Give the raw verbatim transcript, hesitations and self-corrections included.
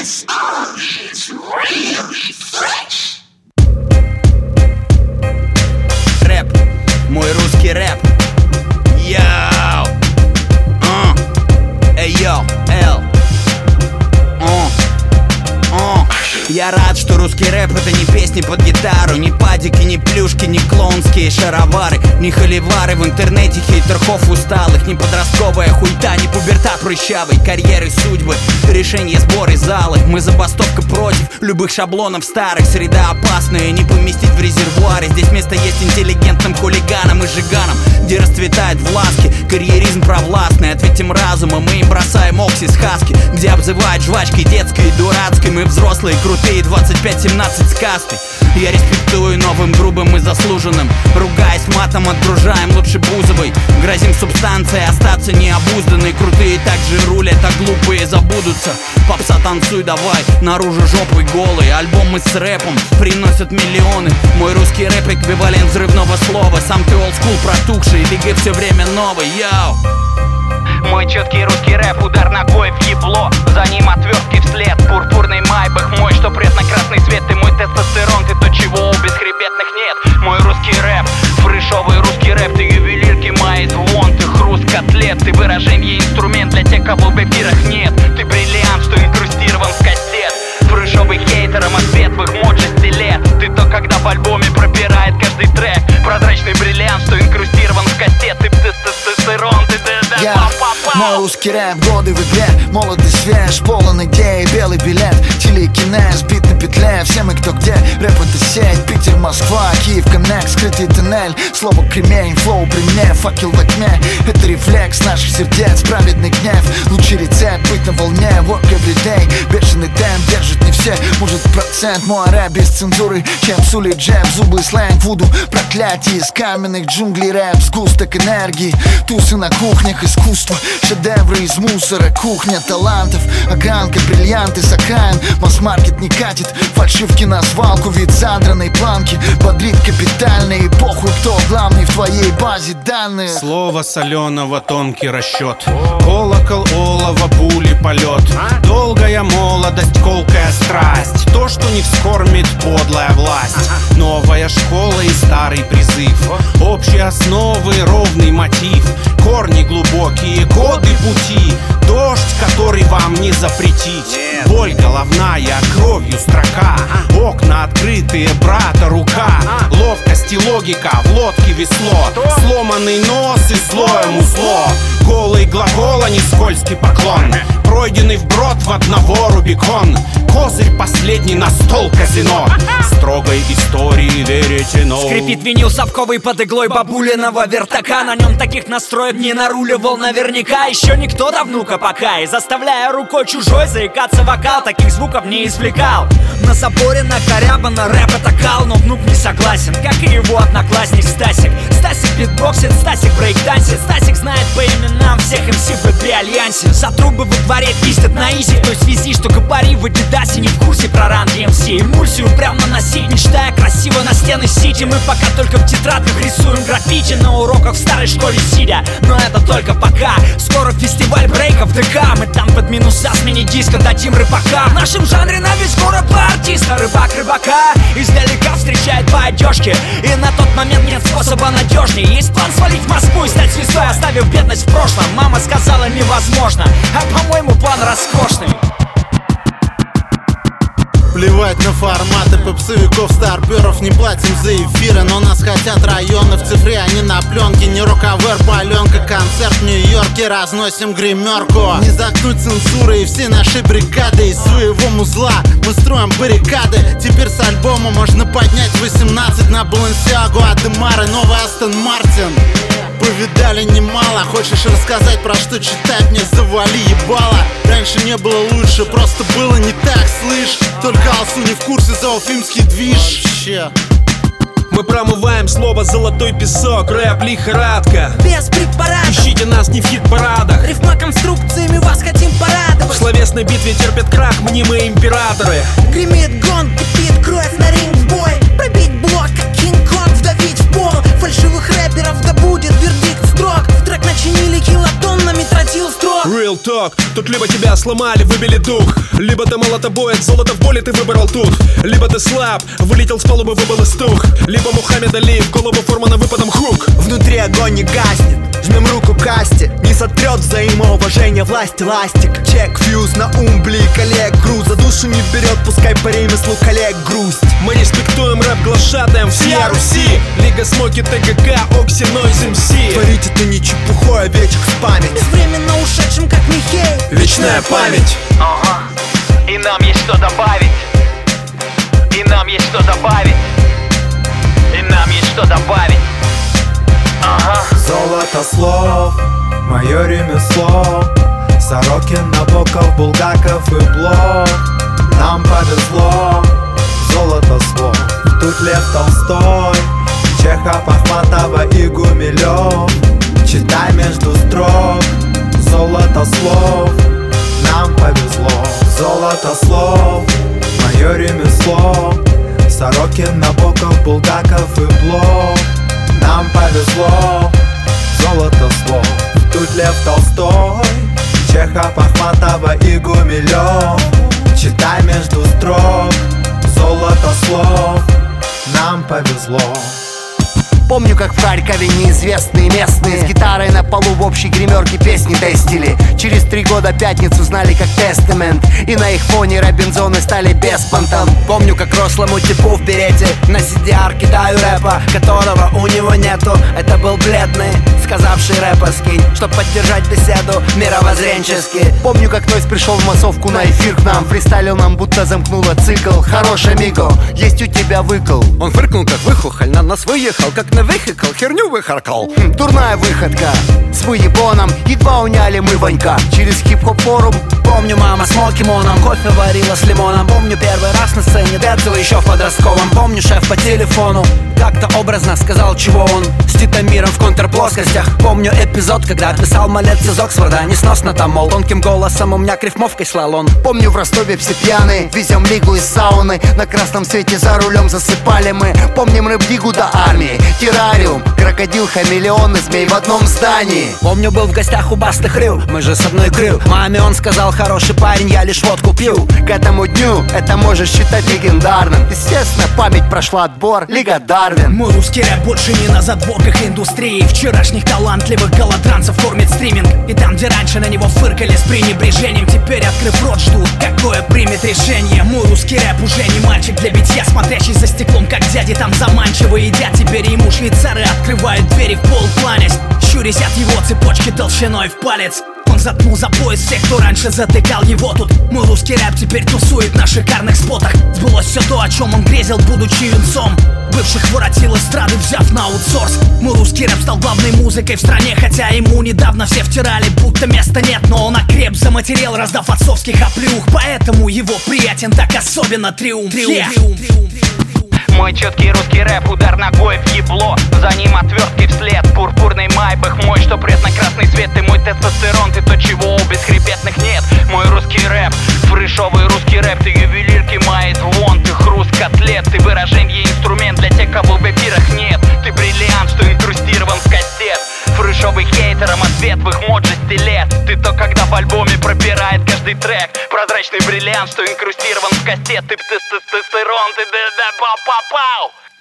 It's on, it's really fresh. Рэп, мой русский рэп. Йоу, эй, йоу, эл. Я рад, что русский рэп — это не песни под гитару, не падики, не плюшки, не клоунские шаровары, не холивары в интернете хейтерхов усталых, не подростковая хуйта, не пубертат прыщавый, карьеры, судьбы, решения, сборы, залы. Мы забастовка против любых шаблонов старых. Среда опасная, не поместить в резервуаре. Здесь место есть интеллигентным хулиганам и жиганам, где расцветает в ласке карьеризм провластный. Ответим разумом, мы им бросаем оксис хаски, где обзывают жвачкой детской и дурацкой. Мы взрослые, крутые, двадцать пять семнадцать с кастой. Я респектую новым, грубым и заслуженным, ругаясь матом, отгружаем лучше Бузовой. Грозим субстанцией остаться необузданной. Крутые также рулят, а глупые забудутся. Попса, танцуй давай, наружу жопой голой. Альбомы с рэпом приносят миллионы. Мой русский рэп — эквивалент взрывного слова. Сам ты олдскул протухший, лига все время новый. Йоу! Мой четкий русский рэп, удар ногой в ебло, за ним отвертки вслед. Пурпурный майбах мой, что прет на красный свет. Ты мой тестостерон, ты то, чего у бесхребетных нет. Мой русский рэп, фрешовый русский рэп. Ты ювелирки мои звон, ты хруст котлет. Ты выражение, инструмент для тех, кого в эфирах нет. Ты бриллиант, что инкрустирован в кассет. Фрешовый хейтером ответ в их мудрости лет. Ты то, когда в альбоме пропирает каждый трек. Прозрачный бриллиант, что инкрустирован в кассет. Ты тестостерон, ты Я, мой русский рэп, годы в игре, молодый свеж, полон идей, белый билет, телекинез, бит на петле, все мы кто где, рэп это сеть, Питер, Москва, Киев, коннект, скрытый тоннель, слово кремень, флоу при мне, факел во тьме, это рефлекс наших сердец, праведный гнев, лучший рецепт, быть на волне, work every day, бешеный темп, держит не все, может процент, мой рэп без цензуры, чем сули джеб, зубы, сленг, вуду, проклятие из каменных джунглей, рэп, сгусток энергии, тусы на кухнях, искусство, шедевры из мусора, кухня талантов, огранка, бриллианты с окраин, масс-маркет не катит, фальшивки на свалку, вид задранной планки, бодрит капитальный, похуй, кто главный в твоей базе данных. Слово соленого, тонкий расчет, колокол, олово, пули, полет, долгая молодость, колкая страсть, то, что не вскормит подлая власть, новая школа и старый призыв, общие основы, ровный мотив, корни глубокие, годы пути, дождь, который вам не запретить, боль головная, кровью строка, окна открытые, брата рука, ловкость и логика, в лодке весло, сломанный нос и злое музло, голый глагол, а не скользкий поклон, пройденный вброд в одного Рубикон, козырь последний на стол казино, строгой истории верите, но скрипит винил совковый под иглой бабулиного вертака. На нем таких настроек не наруливал наверняка еще никто до внука пока. И заставляя рукой чужой заикаться вокал, таких звуков не извлекал. На заборе накорябано рэп это кал, но внук не согласен, как и его одноклассник Стасик. Стасик битбоксит, Стасик брейкдансит, Стасик знает по именам всех эм си в альянсе. За трубы во дворе пиздят на изи, в той связи, что габари в Адидасе не в курсе про ран ди эм си. Эмульсию прям наносить, мечтая красиво на стены сити. Мы пока только в тетрадках рисуем граффити, на уроках в старой школе сидя, но это только пока. Скоро фестиваль брейков в ДК, мы там под минуса с мини-диска дадим рыбака. В нашем жанре на весь город по артиста, рыбак рыбака издалека встречает по одежке, и на тот момент нет способа надежнее. Есть план свалить в Москву и стать звездой, оставив бедность в прошлом. Мама сказала невозможно, а по-моему план роскошный. Плевать на форматы попсовиков, старперов, не платим за эфиры, но нас хотят районы в цифре, а не на пленке. Не рок-авер, паленка, концерт в Нью-Йорке, разносим гримерку. Не заткнуть цензуры и все наши бригады из своего музла мы строим баррикады. Теперь с альбома можно поднять восемнадцать на Балансиагу, Адемары, новый Астон Мартин. Повидали немало, хочешь рассказать, про что читать, мне завали ебало. Раньше не было лучше, просто было не так, слышь. Только Алсу не в курсе за уфимский движ. Вообще. Мы промываем слово «золотой песок», рэп лихорадка. Без препаратов. Ищите нас не в хит-парадах. Рифма-конструкциями вас хотим порадовать. В словесной битве терпят крах мнимые императоры. Гремит гон, кипит кровь на ринг в бой. Пробить блок, как Кинг-Конг, вдавить в пол. Фальшивых рэперов да будет вердикт строг. В трек начинили килотоннами тротил строк. Real talk. Тут либо тебя сломали, выбили дух, либо ты молотобоец, золото в боли ты выбрал тут. Либо ты слаб, вылетел с палубы, выбыл из тух. Либо Мухаммед Али, в голову Формана выпадом хук. Внутри огонь не гаснет, жмем руку касте. Не сотрет взаимоуважение власти ластик. Чек, фьюз на ум, блик, коллег, груз. За душу не берет, пускай по ремеслу коллег грусть. Мы респектуем рэп глашатаем всея Руси. Лига Смоки, ТГК, Окси, Нойз, МС. Творить это не чепухой, а вечек с память. Безвременно ушедшим, как Михей. Вечная память. Ага. И нам есть что добавить. И нам есть что добавить. И нам есть что добавить. Ага. Золото слов, мое ремесло. Сорокин, Набоков, Булгаков и Блок. Нам повезло, золото слов. Тут Лев Толстой, Чехов, Ахматова и Гумилев. Читай между строк, золото слов. Нам повезло, золото слов, мое ремесло. Сорокин, Набоков, Булгаков и Блок. Нам повезло, золото слов. Тут Лев Толстой, Чехов, Ахматова и Гумилев. Читай между строк, золото слов. Нам повезло. Помню, как в Харькове неизвестные местные с гитарой на полу в общей гримерке песни тестили. Через три года Пятницу знали как Тестамент, и на их фоне Робинзоны стали беспонтом. Помню, как рослому типу в берете на си ди ар кидаю рэпа, которого у него нету. Это был бледный, сказавший рэпа скинь, чтоб поддержать беседу мировоззренчески. Помню, как Нойз пришел в массовку на эфир к нам, фристайлил нам, будто замкнула цикл. Хорош, амиго, есть у тебя выкл. Он фыркнул, как выхухоль, на нас выехал, как на выхикал, херню выхаркал. Хм, дурная выходка, с выебоном едва уняли мы Ванька. Через хип-хоп форум. Помню, мама с мокимоном кофе варила с лимоном. Помню, первый раз на сцене Децл еще в подростковом. Помню, шеф по телефону как-то образно сказал, чего он с Титамиром в контрплоскостях. Помню эпизод, когда писал малец из Оксфорда, несносно там, мол, тонким голосом у меня кривмовкой слал он. Помню, в Ростове все пьяные, везем лигу из сауны. На красном свете за рулем засыпали мы. Помним рэп-лигу до армии, террариум, крокодил, хамелеон и змей в одном здании. Помню, был в гостях у Басты Хрю, мы же с одной крю. Маме он сказал, хороший парень, я лишь водку пью. К этому дню это можешь считать легендарным. Естественно, память прошла отбор, Лига Дарвин. Мой русский рэп больше не на задворках индустрии. Вчерашних талантливых голодранцев кормит стриминг. И там, где раньше на него фыркали с пренебрежением, теперь, открыв рот, ждут, какое примет решение. Мой русский рэп уже не мальчик для битья, смотрящий за стеклом, как дяди там заманчиво едят. Теперь ему швейцары открывают двери в пол, кланясь, щурясь от его цепочки толщиной в палец. Он заткнул за пояс всех, кто раньше затыкал его тут. Мой русский рэп теперь тусует на шикарных спотах. Сбылось все то, о чем он грезил, будучи юнцом. Бывших воротил эстрады, взяв на аутсорс. Мой русский рэп стал главной музыкой в стране, хотя ему недавно все втирали, будто места нет. Но он окреп, заматерел, раздав отцовских оплеух. Поэтому его приятен так особенно триумф. Yeah. Мой четкий русский рэп, удар ногой в ебло. За ним отвертки вслед, пурпурный майбах мой, что прет на красный свет. Ты мой тестостерон, ты то, чего у бесхребетных нет. Мой русский рэп, фрешовый русский рэп. Ты ювелирки мает вон, ты хруст котлет. Ты выражение, инструмент для тех, кого в эфирах нет. Ты бриллиант, что инкрустирован в кассет. Фрешовый хейтерам ответ в их мод лет. Ты то, когда в альбоме пропирает каждый трек. Прозрачный бриллиант, что инкрустирован в кассет. Ты тестостерон, ты да-да-пау-пау-пау.